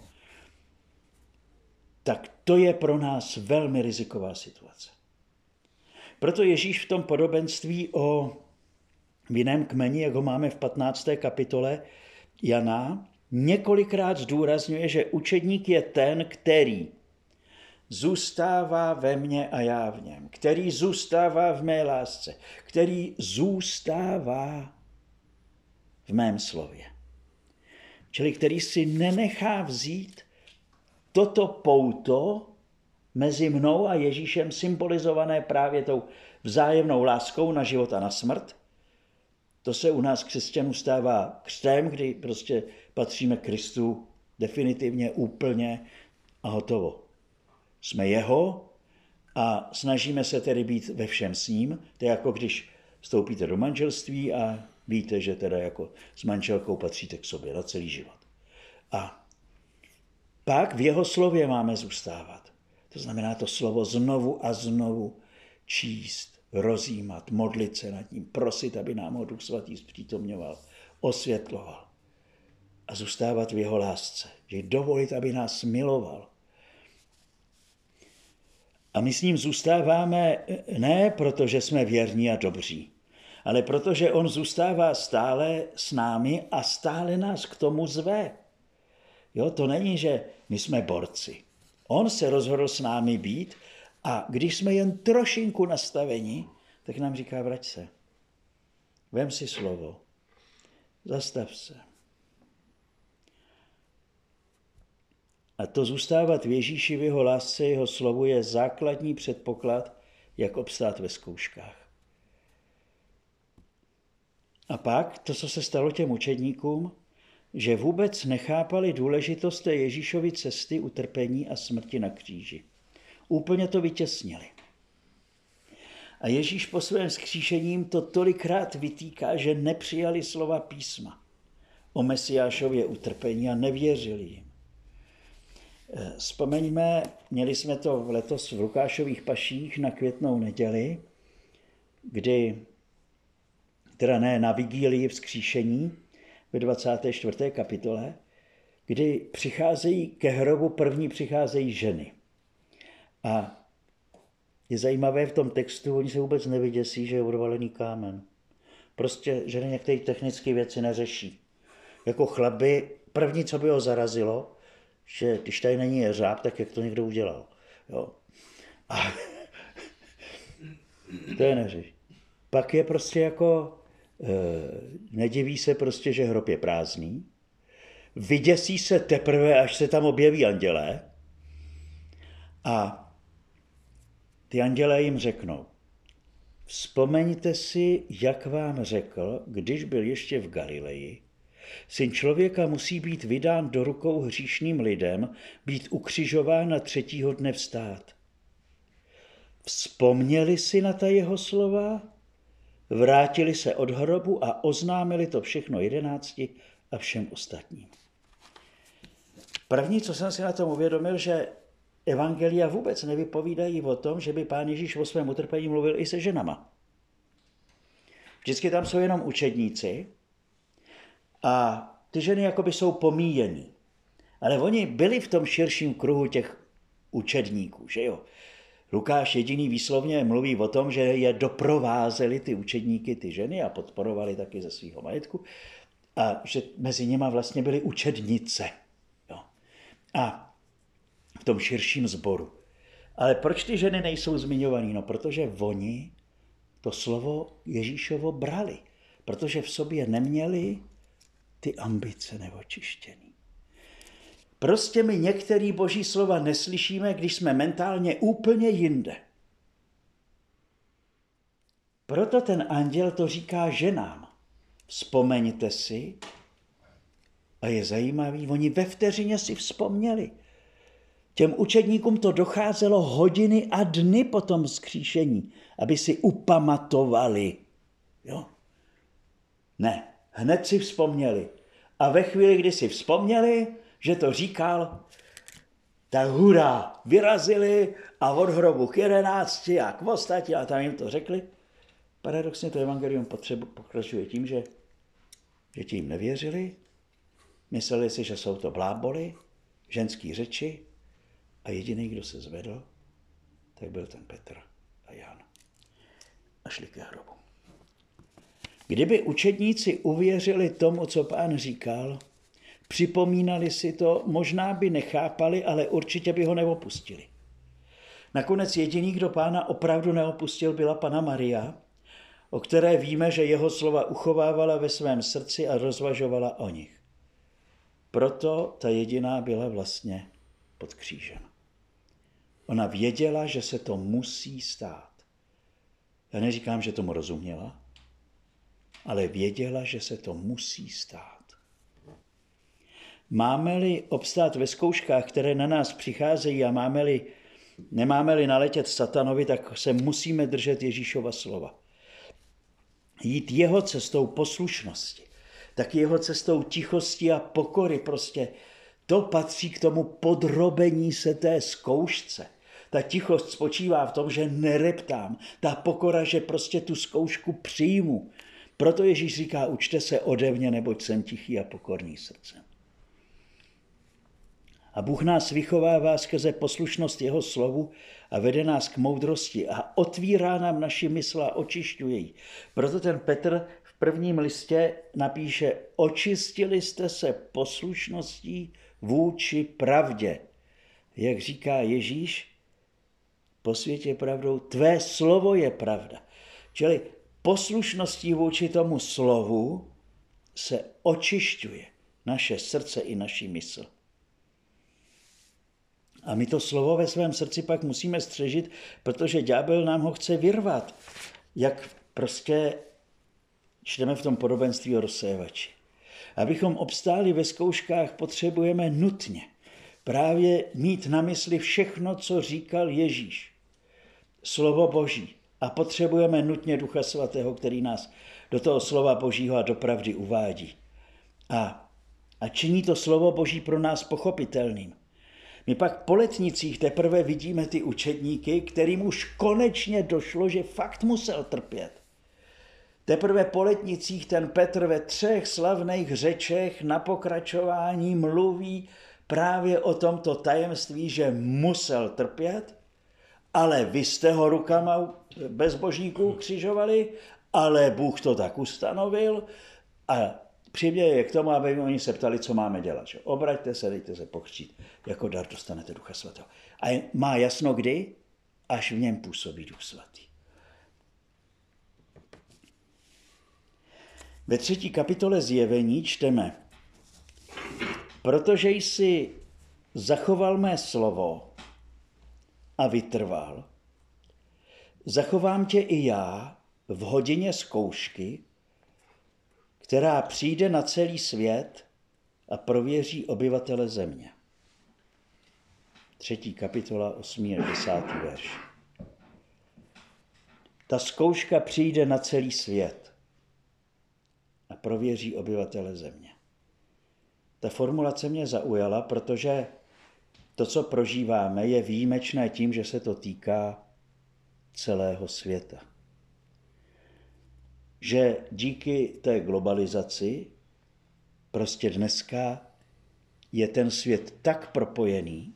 Tak to je pro nás velmi riziková situace. Proto Ježíš v tom podobenství o vinném kmeni, jak ho máme v patnácté kapitole Jana, několikrát zdůrazňuje, že učedník je ten, který zůstává ve mně a já v něm, který zůstává v mé lásce, který zůstává v mém slově. Čili který si nenechá vzít toto pouto mezi mnou a Ježíšem, symbolizované právě tou vzájemnou láskou na život a na smrt. To se u nás křesťanů stává křtem, kdy prostě patříme Kristu definitivně, úplně a hotovo. Jsme jeho a snažíme se tedy být ve všem s ním. To je jako když vstoupíte do manželství a víte, že teda jako s manželkou patříte k sobě na celý život. A pak v jeho slově máme zůstávat. To znamená to slovo znovu a znovu číst, rozjímat, modlit se nad ním, prosit, aby nám ho Duch Svatý zpřítomňoval, osvětloval. A zůstávat v jeho lásce, že dovolit, aby nás miloval. A my s ním zůstáváme ne proto, že jsme věrní a dobří, ale protože on zůstává stále s námi a stále nás k tomu zve. Jo, to není, že my jsme borci. On se rozhodl s námi být a když jsme jen trošinku nastaveni, tak nám říká, vrať se. Vem si slovo. Zastav se. A to zůstávat v Ježíši v jeho lásce, jeho slovu je základní předpoklad, jak obstát ve zkouškách. A pak to, co se stalo těm učedníkům, že vůbec nechápali důležitost té Ježíšovy cesty utrpení a smrti na kříži. Úplně to vytěsnili. A Ježíš po svém vzkříšením to tolikrát vytýká, že nepřijali slova písma o Mesiášově utrpení a nevěřili jim. Vzpomeňme, měli jsme to letos v Lukášových paších na Květnou neděli, kdy, teda ne, na vigílii vzkříšení ve dvacáté čtvrté kapitole, kdy přicházejí ke hrobu, první přicházejí ženy. A je zajímavé v tom textu, oni se vůbec nevyděsí, že je odvalený kámen. Prostě ženy některé technické věci neřeší. Jako chlapy, první, co by ho zarazilo, že když tady není jeřáb, tak jak to někdo udělal. Jo. A to je neřeš. Pak je prostě jako, e, nediví se prostě, že hrob je prázdný. Vyděsí se teprve, až se tam objeví andělé. A ty andělé jim řeknou, vzpomeňte si, jak vám řekl, když byl ještě v Galileji, Syn člověka musí být vydán do rukou hříšným lidem, být ukřižován a třetího dne vstát. Vzpomněli si na ta jeho slova, vrátili se od hrobu a oznámili to všechno jedenácti a všem ostatním. První, co jsem si na tom uvědomil, že evangelia vůbec nevypovídají o tom, že by Pán Ježíš o svém utrpení mluvil i se ženama. Vždycky tam jsou jenom učedníci a ty ženy jakoby jsou pomíjení. Ale oni byli v tom širším kruhu těch učedníků, že jo. Lukáš jediný výslovně mluví o tom, že je doprovázeli ty učedníky, ty ženy a podporovali taky ze svého majetku a že mezi nimi vlastně byly učednice. Jo. A v tom širším sboru. Ale proč ty ženy nejsou zmiňovaný? No, protože oni to slovo Ježíšovo brali, protože v sobě neměli ty ambice neočištěný. Prostě my některý boží slova neslyšíme, když jsme mentálně úplně jinde. Proto ten anděl to říká ženám. Vzpomeňte si, a je zajímavý, oni ve vteřině si vzpomněli. Těm učedníkům to docházelo hodiny a dny po tom vzkříšení, aby si upamatovali. Jo? Ne, hned si vzpomněli. A ve chvíli, kdy si vzpomněli, že to říkal, tak hurá, vyrazili a od hrobu k jedenácti a k ostatí a tam jim to řekli. Paradoxně to evangelium potřebu, pokračuje tím, že, že ti jim nevěřili, mysleli si, že jsou to bláboli, ženský řeči a jediný, kdo se zvedl, tak byl ten Petr a Jan. A šli ke hrobu. Kdyby učedníci uvěřili tomu, co Pán říkal, připomínali si to, možná by nechápali, ale určitě by ho neopustili. Nakonec jediný, kdo Pána opravdu neopustil, byla Panna Maria, o které víme, že jeho slova uchovávala ve svém srdci a rozvažovala o nich. Proto ta jediná byla vlastně pod křížem. Ona věděla, že se to musí stát. Já neříkám, že tomu rozuměla, ale věděla, že se to musí stát. Máme-li obstát ve zkouškách, které na nás přicházejí a máme-li, nemáme-li naletět satanovi, tak se musíme držet Ježíšova slova. Jít jeho cestou poslušnosti, tak jeho cestou tichosti a pokory prostě. To patří k tomu podrobení se té zkoušce. Ta tichost spočívá v tom, že nereptám. Ta pokora, že prostě tu zkoušku přijmu. Proto Ježíš říká, učte se ode mě, neboť jsem tichý a pokorný srdcem. A Bůh nás vychovává skrze poslušnost jeho slovu a vede nás k moudrosti a otvírá nám naši mysl a očišťuje ji. Proto ten Petr v prvním listě napíše: očistili jste se poslušností vůči pravdě. Jak říká Ježíš, posvěť je pravdou, tvé slovo je pravda. Čili poslušností vůči tomu slovu se očišťuje naše srdce i naší mysl. A my to slovo ve svém srdci pak musíme střežit, protože ďábel nám ho chce vyrvat. Jak prostě čteme v tom podobenství o rozsévači. Abychom obstáli ve zkouškách, potřebujeme nutně právě mít na mysli všechno, co říkal Ježíš. Slovo Boží. A potřebujeme nutně Ducha Svatého, který nás do toho slova Božího a do pravdy uvádí. A, a činí to slovo Boží pro nás pochopitelným. My pak po letnicích teprve vidíme ty učedníky, kterým už konečně došlo, že fakt musel trpět. Teprve po letnicích ten Petr ve třech slavných řečech na pokračování mluví právě o tomto tajemství, že musel trpět, ale vy jste ho rukama bezbožníků křižovali, ale Bůh to tak ustanovil a přiměje je k tomu, aby oni se ptali, co máme dělat. Že? Obraťte se, dejte se pokřtít. Jako dar dostanete Ducha Svatého. A má jasno kdy? Až v něm působí Duch Svatý. Ve třetí kapitole Zjevení čteme: protože jsi zachoval mé slovo a vytrval, zachovám tě i já v hodině zkoušky, která přijde na celý svět a prověří obyvatele země. Třetí kapitola, osmý a desátý verš. Ta zkouška přijde na celý svět a prověří obyvatele země. Ta formulace mě zaujala, protože to, co prožíváme, je výjimečné tím, že se to týká celého světa. Že díky té globalizaci prostě dneska je ten svět tak propojený,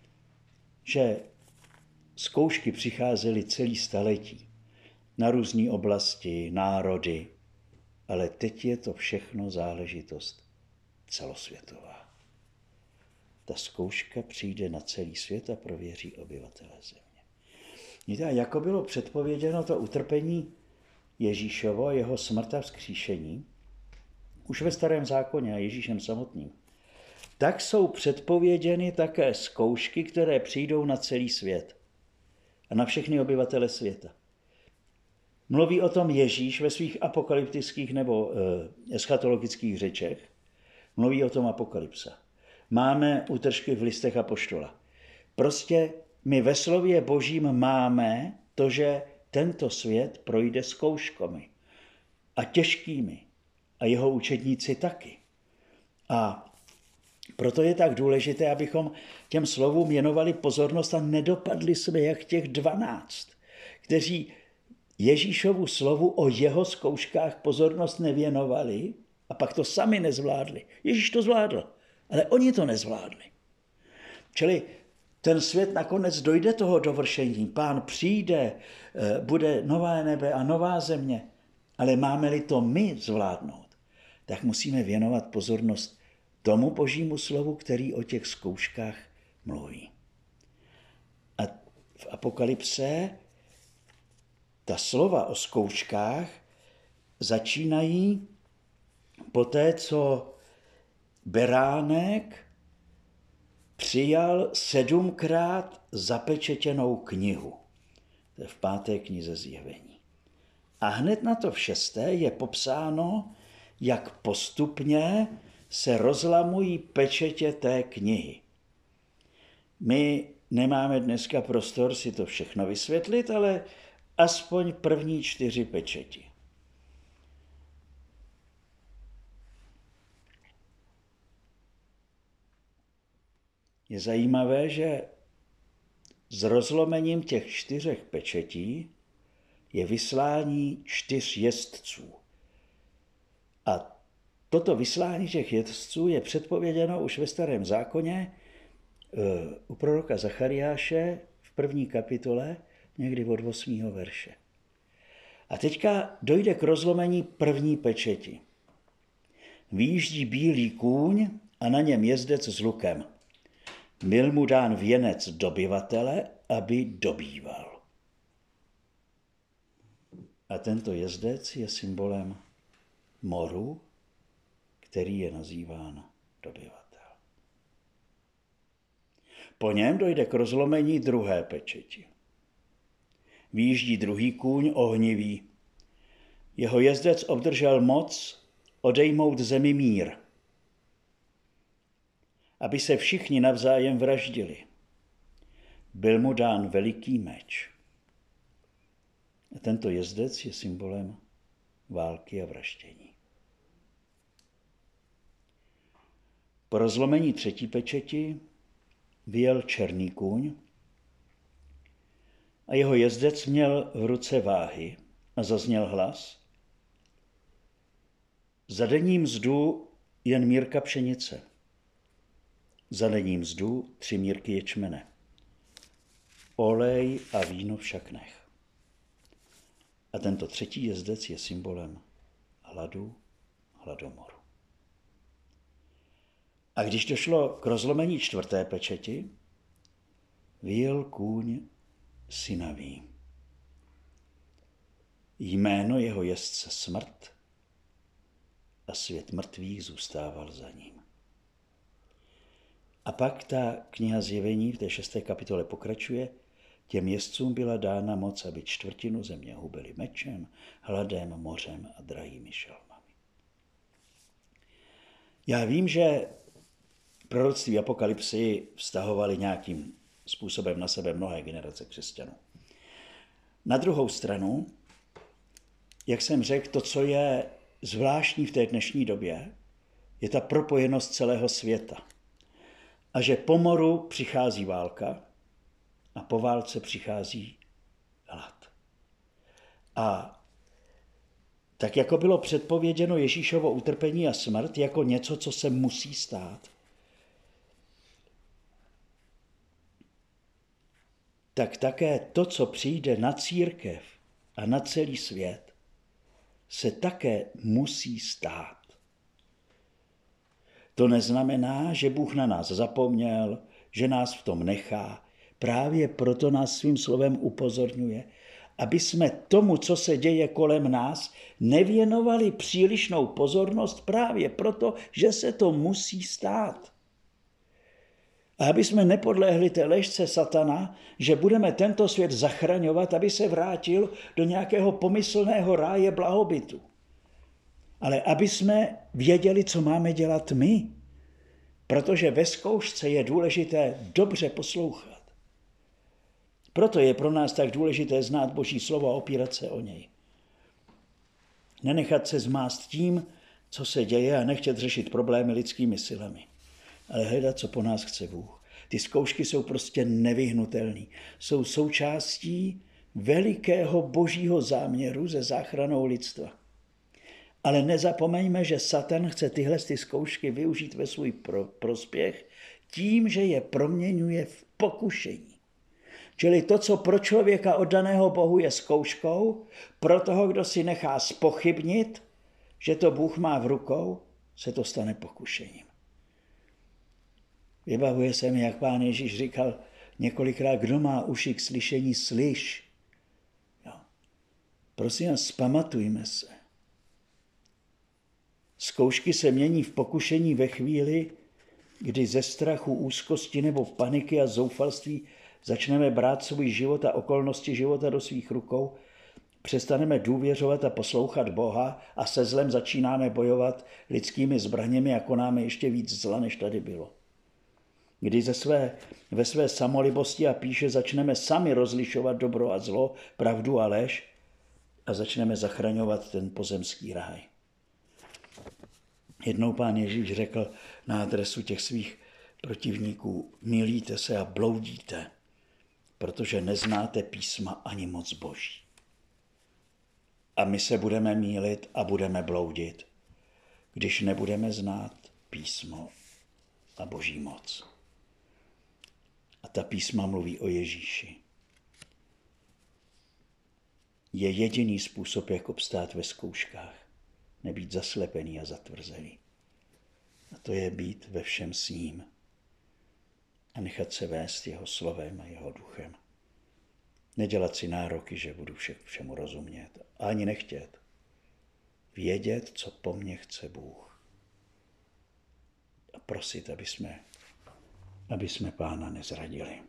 že zkoušky přicházely celý staletí na různé oblasti, národy, ale teď je to všechno záležitost celosvětová. Ta zkouška přijde na celý svět a prověří obyvatele země. Víte, jako bylo předpověděno to utrpení Ježíšovo, jeho smrt a vzkříšení, už ve Starém zákoně a Ježíšem samotným, tak jsou předpověděny také zkoušky, které přijdou na celý svět a na všechny obyvatele světa. Mluví o tom Ježíš ve svých apokalyptických nebo e, eschatologických řečech. Mluví o tom Apokalypsa. Máme útržky v listech apoštola. Prostě my ve slově Božím máme to, že tento svět projde zkouškami a těžkými a jeho učedníci taky. A proto je tak důležité, abychom těm slovům věnovali pozornost a nedopadli jsme jak těch dvanáct, kteří Ježíšovu slovu o jeho zkouškách pozornost nevěnovali a pak to sami nezvládli. Ježíš to zvládl, ale oni to nezvládli. Čili ten svět nakonec dojde toho dovršení. Pán přijde, bude nová nebe a nová země, ale máme-li to my zvládnout, tak musíme věnovat pozornost tomu Božímu slovu, který o těch zkouškách mluví. A v Apokalypse ta slova o zkouškách začínají poté, co beránek přijal sedmkrát zapečetěnou knihu. To je v páté knize Zjevení. A hned na to v šesté je popsáno, jak postupně se rozlamují pečetě té knihy. My nemáme dneska prostor si to všechno vysvětlit, ale aspoň první čtyři pečeti. Je zajímavé, že s rozlomením těch čtyřech pečetí je vyslání čtyř jezdců. A toto vyslání těch jezdců je předpověděno už ve Starém zákoně u proroka Zachariáše v první kapitole, někdy od osmého verše. A teďka dojde k rozlomení první pečeti. Výjíždí bílý kůň a na něm jezdec s lukem. Byl mu dán věnec dobyvatele, aby dobýval. A tento jezdec je symbolem moru, který je nazýván dobyvatel. Po něm dojde k rozlomení druhé pečeti. Výjíždí druhý kůň ohnivý. Jeho jezdec obdržel moc odejmout zemi mír, aby se všichni navzájem vraždili. Byl mu dán veliký meč. A tento jezdec je symbolem války a vraždění. Po rozlomení třetí pečeti vyjel černý kůň a jeho jezdec měl v ruce váhy a zazněl hlas: za denní mzdu jen mírka pšenice, za denní mzdu tři mírky ječmene, olej a víno však nech. A tento třetí jezdec je symbolem hladu, hladomoru. A když došlo k rozlomení čtvrté pečeti, vyjel kůň synavý. Jméno jeho jezdce smrt a svět mrtvých zůstával za ním. A pak ta kniha Zjevení v té šesté kapitole pokračuje: těm jezdcům byla dána moc, aby čtvrtinu země hubili mečem, hladem, mořem a drahými šelmami. Já vím, že proroctví apokalypsy vztahovali nějakým způsobem na sebe mnohé generace křesťanů. Na druhou stranu, jak jsem řekl, to, co je zvláštní v té dnešní době, je ta propojenost celého světa. A že po moru přichází válka a po válce přichází hlad. A tak jako bylo předpověděno Ježíšovo utrpení a smrt jako něco, co se musí stát, tak také to, co přijde na církev a na celý svět, se také musí stát. To neznamená, že Bůh na nás zapomněl, že nás v tom nechá. Právě proto nás svým slovem upozorňuje, aby jsme tomu, co se děje kolem nás, nevěnovali přílišnou pozornost právě proto, že se to musí stát. A aby jsme nepodléhli té ležce satana, že budeme tento svět zachraňovat, aby se vrátil do nějakého pomyslného ráje blahobytu. Ale aby jsme věděli, co máme dělat my, protože ve zkoušce je důležité dobře poslouchat. Proto je pro nás tak důležité znát Boží slovo a opírat se o něj. Nenechat se zmást tím, co se děje, a nechtět řešit problémy lidskými silami, ale hledat, co po nás chce Bůh. Ty zkoušky jsou prostě nevyhnutelné. Jsou součástí velikého božího záměru se záchranou lidstva. Ale nezapomeňme, že Satan chce tyhle ty zkoušky využít ve svůj pro, prospěch tím, že je proměňuje v pokušení. Čili to, co pro člověka oddaného Bohu je zkouškou, pro toho, kdo si nechá zpochybnit, že to Bůh má v rukou, se to stane pokušením. Vybavuje se mi, jak Pán Ježíš říkal několikrát: kdo má uši k slyšení, slyš. Jo. Prosím vás, pamatujme se. Zkoušky se mění v pokušení ve chvíli, kdy ze strachu, úzkosti nebo paniky a zoufalství začneme brát svůj život a okolnosti života do svých rukou, přestaneme důvěřovat a poslouchat Boha a se zlem začínáme bojovat lidskými zbraněmi a konáme ještě víc zla, než tady bylo. Kdy ze své, ve své samolibosti a píše začneme sami rozlišovat dobro a zlo, pravdu a lež a začneme zachraňovat ten pozemský ráj. Jednou Pán Ježíš řekl na adresu těch svých protivníků: mýlíte se a bloudíte, protože neznáte písma ani moc Boží. A my se budeme mýlit a budeme bloudit, když nebudeme znát písmo a Boží moc. A ta písma mluví o Ježíši. Je jediný způsob, jak obstát ve zkouškách. Nebýt zaslepený a zatvrzelý. A to je být ve všem s ním. A nechat se vést jeho slovem a jeho duchem. Nedělat si nároky, že budu vše, všemu rozumět. A ani nechtět. Vědět, co po mně chce Bůh. A prosit, aby jsme, aby jsme Pána nezradili.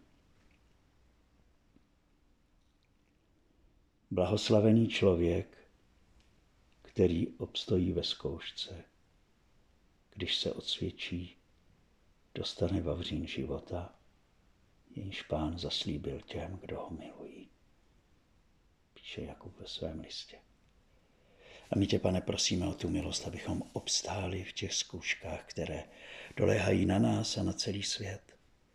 Blahoslavený člověk, který obstojí ve zkoušce, když se odsvědčí, dostane vavřín života, jenž Pán zaslíbil těm, kdo ho milují. Píše Jakub ve svém listě. A my tě, Pane, prosíme o tu milost, abychom obstáli v těch zkouškách, které doléhají na nás a na celý svět.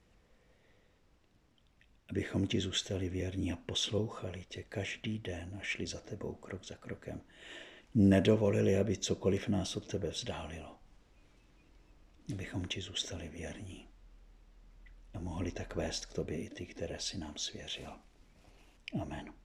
Abychom ti zůstali věrní a poslouchali tě každý den a šli za tebou krok za krokem. Nedovolili, aby cokoliv nás od tebe vzdálilo. Abychom ti zůstali věrní a mohli tak vést k tobě i ty, které si nám svěřil. Amen.